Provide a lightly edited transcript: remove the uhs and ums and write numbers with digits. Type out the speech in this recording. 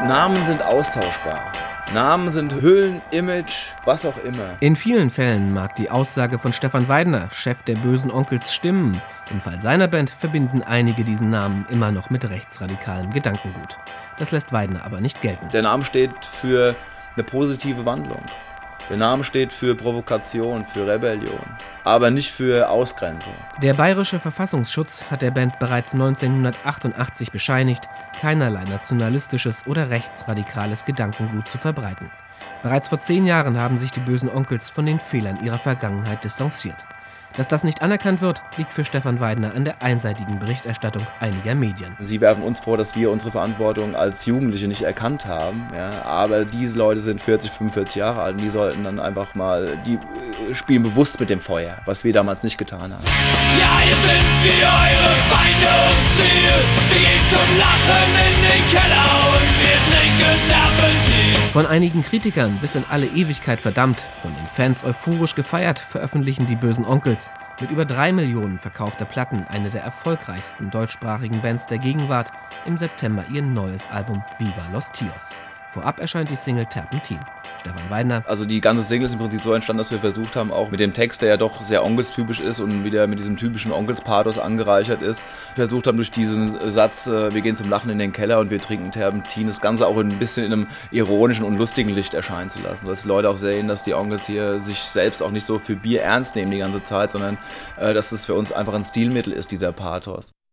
Namen sind austauschbar. Namen sind Hüllen, Image, was auch immer. In vielen Fällen mag die Aussage von Stefan Weidner, Chef der Böhsen Onkelz, stimmen. Im Fall seiner Band verbinden einige diesen Namen immer noch mit rechtsradikalem Gedankengut. Das lässt Weidner aber nicht gelten. Der Name steht für eine positive Wandlung. Der Name steht für Provokation, für Rebellion, aber nicht für Ausgrenzung. Der Bayerische Verfassungsschutz hat der Band bereits 1988 bescheinigt, keinerlei nationalistisches oder rechtsradikales Gedankengut zu verbreiten. Bereits vor 10 Jahren haben sich die Böhsen Onkelz von den Fehlern ihrer Vergangenheit distanziert. Dass das nicht anerkannt wird, liegt für Stefan Weidner an der einseitigen Berichterstattung einiger Medien. Sie werfen uns vor, dass wir unsere Verantwortung als Jugendliche nicht erkannt haben. Ja, aber diese Leute sind 40, 45 Jahre alt und die sollten dann einfach mal, die spielen bewusst mit dem Feuer, was wir damals nicht getan haben. Ja, hier sind wir, eure Feinde und Ziel. Wir gehen zum Lachen in den Keller und wir trinken Terpentin. Von einigen Kritikern bis in alle Ewigkeit verdammt, von den Fans euphorisch gefeiert, veröffentlichen die Böhsen Onkelz mit über 3 Millionen verkaufter Platten, eine der erfolgreichsten deutschsprachigen Bands der Gegenwart, im September ihr neues Album Viva Los Tios. Vorab erscheint die Single Terpentin. Stefan Weidner. Also die ganze Single ist im Prinzip so entstanden, dass wir versucht haben, auch mit dem Text, der ja doch sehr onkelstypisch ist und wieder mit diesem typischen Onkelspathos angereichert ist, versucht haben durch diesen Satz, wir gehen zum Lachen in den Keller und wir trinken Terpentin, das Ganze auch ein bisschen in einem ironischen und lustigen Licht erscheinen zu lassen. Dass die Leute auch sehen, dass die Onkels hier sich selbst auch nicht so für Bier ernst nehmen die ganze Zeit, sondern dass es für uns einfach ein Stilmittel ist, dieser Pathos.